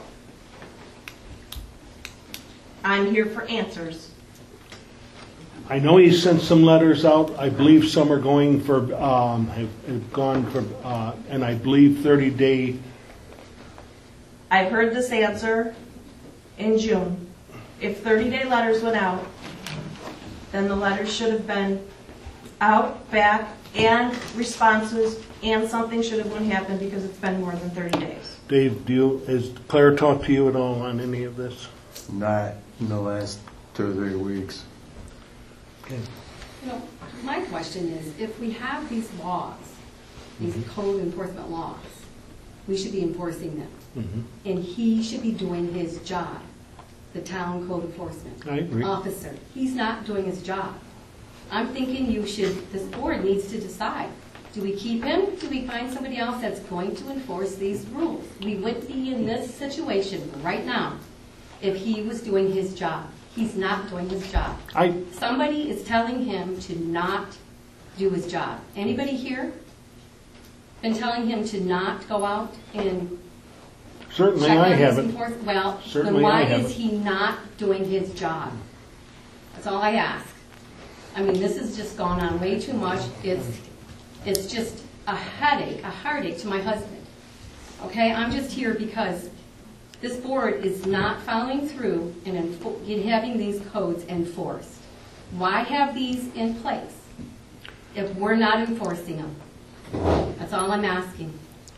I'm here for answers. I know he sent some letters out. I believe some are going for, um, have, have gone for, uh, and I believe thirty day. I've heard this answer in June. If thirty day letters went out, then the letters should have been out, back, and responses, and something should have happened because it's been more than thirty days. Dave, do you, has Claire talked to you at all on any of this? Not in the last two or three weeks. Okay. You know, my question is, if we have these laws, these code enforcement laws, we should be enforcing them. Mm-hmm. And he should be doing his job, the town code enforcement I agree. officer. He's not doing his job. I'm thinking you should, this board needs to decide. Do we keep him? Do we find somebody else that's going to enforce these rules? We wouldn't be in this situation right now if he was doing his job. He's not doing his job. I, Somebody is telling him to not do his job. Anybody here been telling him to not go out and Certainly check I on his haven't. enforcement. Well, Certainly then I why haven't. is he not doing his job? That's all I ask. I mean, this has just gone on way too much. It's, it's just a headache, a heartache to my husband. Okay, I'm just here because this board is not following through in, enfo- in having these codes enforced. Why have these in place if we're not enforcing them? That's all I'm asking.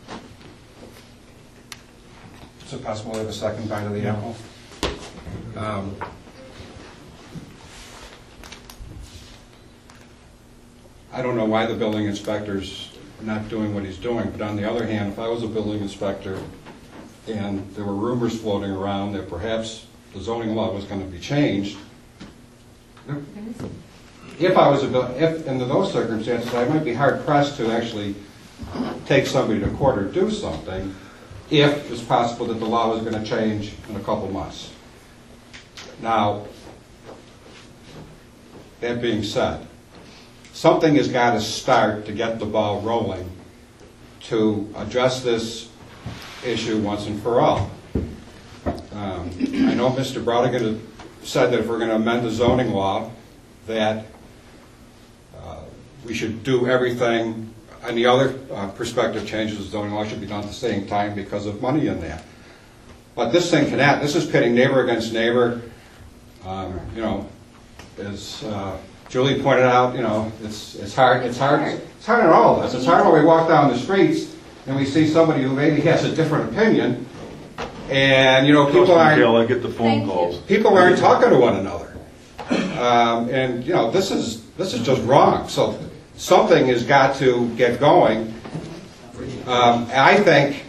Is it possible to have a second bite of the apple? Um, I don't know why the building inspector's not doing what he's doing, but on the other hand, if I was a building inspector and there were rumors floating around that perhaps the zoning law was going to be changed, if I was a, buil- if under those circumstances, I might be hard pressed to actually take somebody to court or do something if it's possible that the law was going to change in a couple months. Now, that being said, something has got to start to get the ball rolling to address this issue once and for all. Um, I know Mister Brodigan said that if we're going to amend the zoning law, that uh, we should do everything. And the other uh, perspective changes of zoning law should be done at the same time because of money in that. But this thing cannot. This is pitting neighbor against neighbor. Um, you know, as uh, Julie pointed out, you know, it's it's hard. It's hard. It's hard on all of us. It's hard when we walk down the streets and we see somebody who maybe has a different opinion, and you know, people aren't. Bill, I get the phone calls. People aren't talking to one another, um, and you know, this is this is just wrong. So something has got to get going. Um, I think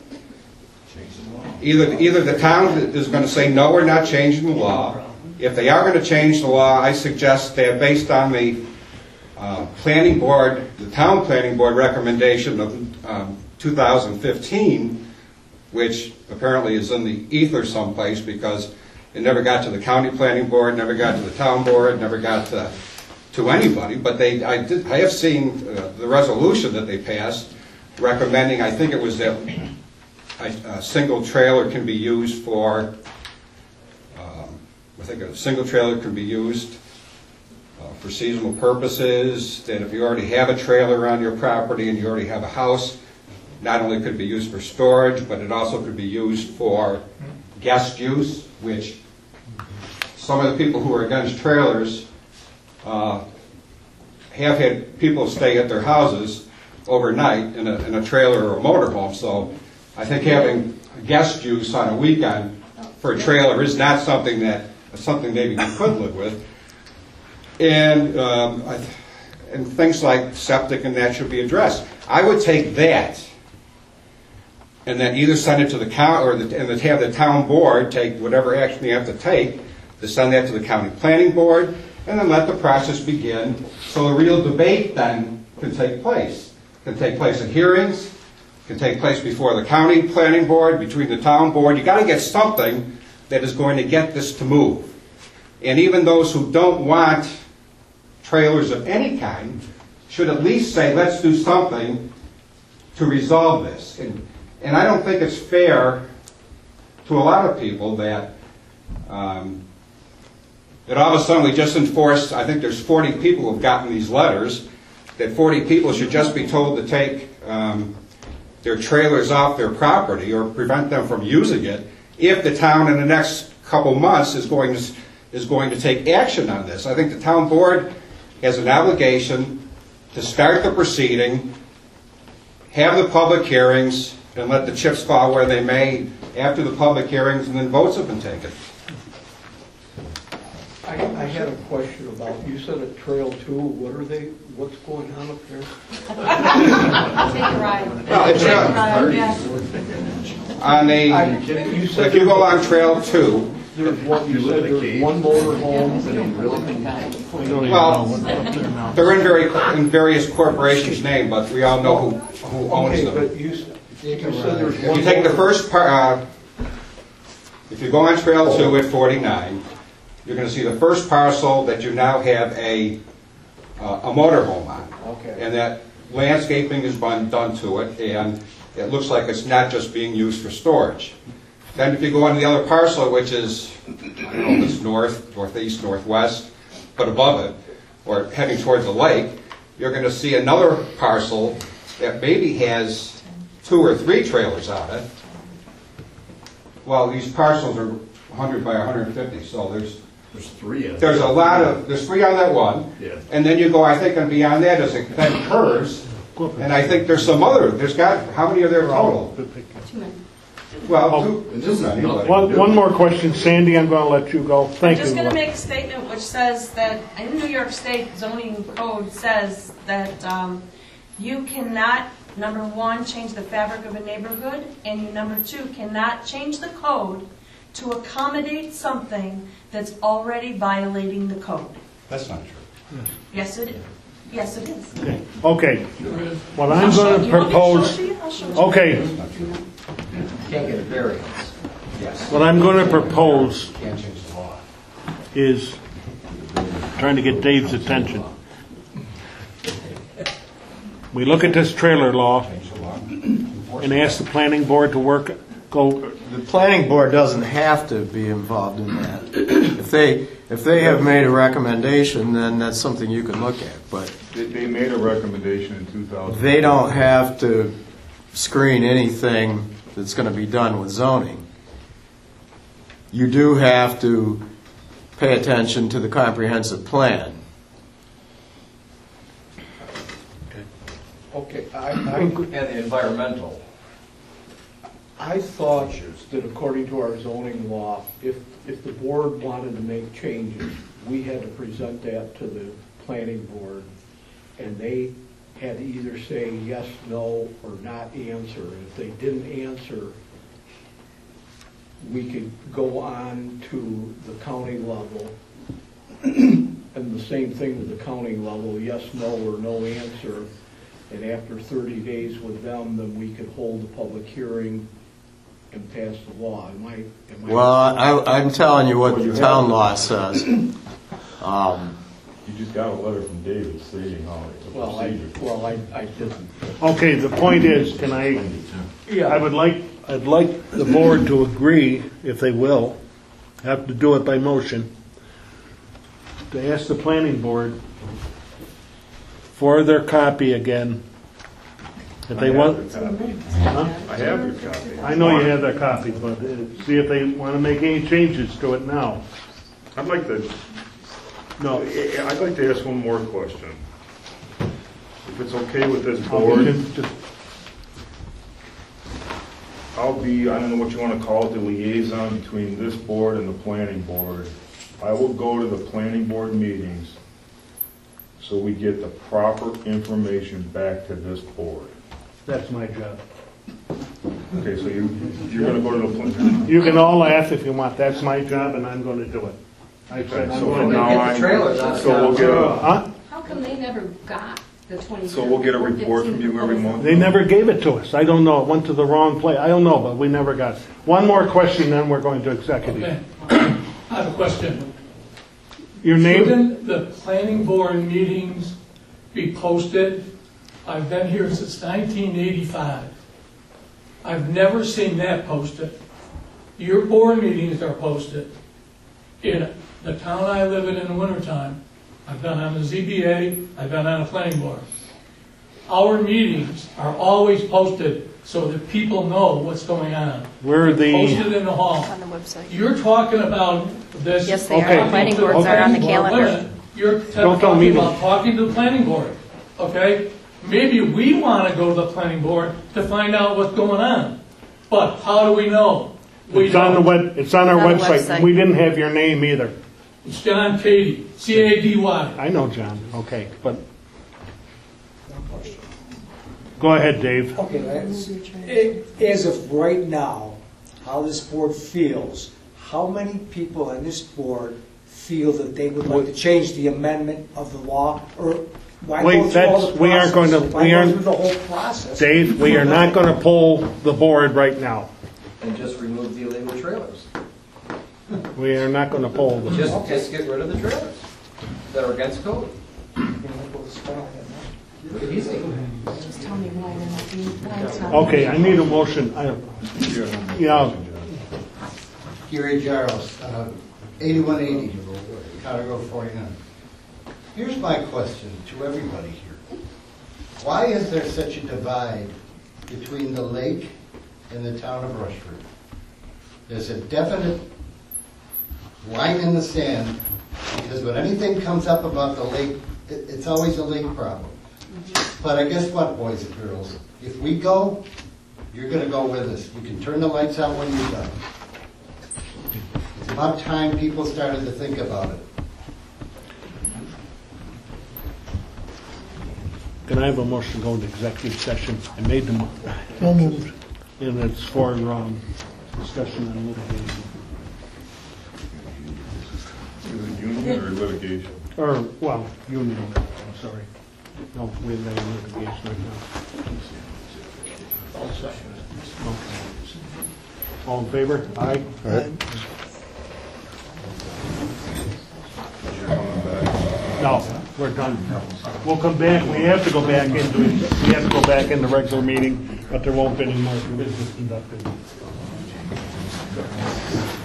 either either the town is going to say no, we're not changing the law. If they are going to change the law, I suggest that based on the uh, planning board, the town planning board recommendation of um, two thousand fifteen, which apparently is in the ether someplace because it never got to the county planning board, never got to the town board, never got to, to anybody. But they, I, did, I have seen uh, the resolution that they passed recommending, I think it was that a, a single trailer can be used for, um, I think a single trailer can be used uh, for seasonal purposes, that if you already have a trailer on your property and you already have a house, not only could it be used for storage, but it also could be used for guest use, which some of the people who are against trailers uh, have had people stay at their houses overnight in a, in a trailer or a motorhome. So I think having guest use on a weekend for a trailer is not something that something maybe we could live with. And um, I, and things like septic and that should be addressed. I would take that and then either send it to the county or the, and then have the town board take whatever action you have to take to send that to the county planning board, and then let the process begin so a real debate then can take place. Can take place at hearings, can take place before the county planning board, between the town board. You got to get something that is going to get this to move. And even those who don't want trailers of any kind should at least say, let's do something to resolve this. And, and I don't think it's fair to a lot of people that um, that all of a sudden we just enforced, I think there's forty people who have gotten these letters, that forty people should just be told to take um, their trailers off their property or prevent them from using it if the town in the next couple months is going to, is going to take action on this. I think the town board has an obligation to start the proceeding, have the public hearings, and let the chips fall where they may after the public hearings, and then votes have been taken. I, I had a question about, you said at Trail Two, what are they, what's going on up there? Take a ride. Well, it's, Take a uh, ride, yeah. On the, I- you said if you go on Trail Two, There's one, you said there's one motor home. well, they're in, very, in various corporations' name, but we all know who, who owns Okay, them. but you, s- you said there's If one. you take the motor- first part, uh, if you go on Trail Two at forty-nine, you're going to see the first parcel that you now have a uh, a motorhome on. Okay. And that landscaping has been done to it, and it looks like it's not just being used for storage. Then if you go on to the other parcel, which is, I don't know if it's north, northeast, northwest, but above it, or heading towards the lake, you're going to see another parcel that maybe has two or three trailers on it. Well, these parcels are one hundred by one hundred fifty, so there's There's three of them. there's a lot of, there's three on that one. Yeah. And then you go, I think, and beyond that, as it then curves, and I think there's some other, there's got, how many are there total? Too many. Well, two, two many, but- One, one more question, Sandy, I'm going to let you go. Thank I'm you. just going to make a statement which says that in New York State zoning code says that um, you cannot, number one, change the fabric of a neighborhood, and you, number two, cannot change the code to accommodate something that's already violating the code. That's not true. Yes, it is. Yes, it is. Okay, what I'm I'll show- going to you want me to propose, show it to you? I'll show it to you. okay, Can't get a variance. Yes. what I'm going to propose Can't change the law. is trying to get Dave's attention. We look at this trailer law and ask the planning board to work, go, The planning board doesn't have to be involved in that. If they, if they have made a recommendation, then that's something you can look at, but They, they made a recommendation in two thousand. they don't have to screen anything that's going to be done with zoning. You do have to pay attention to the comprehensive plan. Okay, I, I, And the environmental. I thought that according to our zoning law, if, if the board wanted to make changes, we had to present that to the planning board, and they had to either say yes, no, or not answer. And if they didn't answer, we could go on to the county level, and the same thing with the county level, yes, no, or no answer. And after thirty days with them, then we could hold a public hearing and pass the law. Am I, am I? Well, I, I'm telling you what the town law says. Um, You just got a letter from David stating how it's a Well, I, procedure. well, I, I didn't. okay, the point is, can I, I would like, I'd like the board to agree, if they will, have to do it by motion, to ask the planning board for their copy again, if they want. Huh? I have your copy. I know you have their copy, but uh, see if they want to make any changes to it now. I'd like to, No. I'd like to ask one more question. If it's okay with this I'll board, just- just- I'll be, I don't know what you want to call it, the liaison between this board and the planning board. I will go to the planning board meetings so we get the proper information back to this board. That's my job. Okay, so you, you're going to go to the planning. You can all laugh if you want, that's my job, and I'm going to do it. I said I'm So going from to- now Get the on, trailers out of so we'll get a, Huh? How come they never got the twenty? so we'll get a report from you every month? They never gave it to us. I don't know. It went to the wrong place. I don't know, but we never got it. One more question, then we're going to executive. Okay. I have a question. Your name? Shouldn't the planning board meetings be posted? I've been here since nineteen eighty-five. I've never seen that posted. Your board meetings are posted. In the town I live in in the wintertime, I've been on the Z B A, I've been on the planning board. Our meetings are always posted so that people know what's going on. We're the- Posted in the hall. On the website. You're talking about this. Yes, they are. Okay. Planning boards are on the Wait a calendar. minute. You're Don't tell me talking to- about talking to the planning board, okay? Maybe we want to go to the planning board to find out what's going on. But how do we know? We It's on the don't. web, it's on our It's on the website. website. We didn't have your name either. It's John Cady, C A D Y. I know, John. Okay, but. Go ahead, Dave. Okay, that's- it- as of right now, how this board feels, how many people on this board feel that they would like to change the amendment of the law, or why Wait, go through all that's- the we aren't going to- process? Why we go aren't- through the whole process? Dave, we are not going to pull the board right now. And just remove the illegal trailers. We are not going to pull the. Just, just get rid of the trailers that are against code. Easy. Just tell me why they're not being, why it's not. Okay, I need a motion. I- Yeah, Gary Giles, uh, eighty-one eighty, County Road forty-nine. Here's my question to everybody here. Why is there such a divide between the lake and the town of Rushford? There's a definite line in the sand, because when anything comes up about the lake, it, it's always a lake problem. But I guess what, boys and girls? If we go, you're going to go with us. You can turn the lights out when you're done. It's about time people started to think about it. can I have a motion to go into executive session? I made the, mo- So moved. and it's for um, discussion on litigation. Is it union or litigation? Or, well, union, I'm sorry. No, we're in litigation right now. Okay. All in favor? Aye? Aye. No, we're done. We'll come back, we have to go back into, we have to go back in the regular meeting, but there won't be any more business conducted.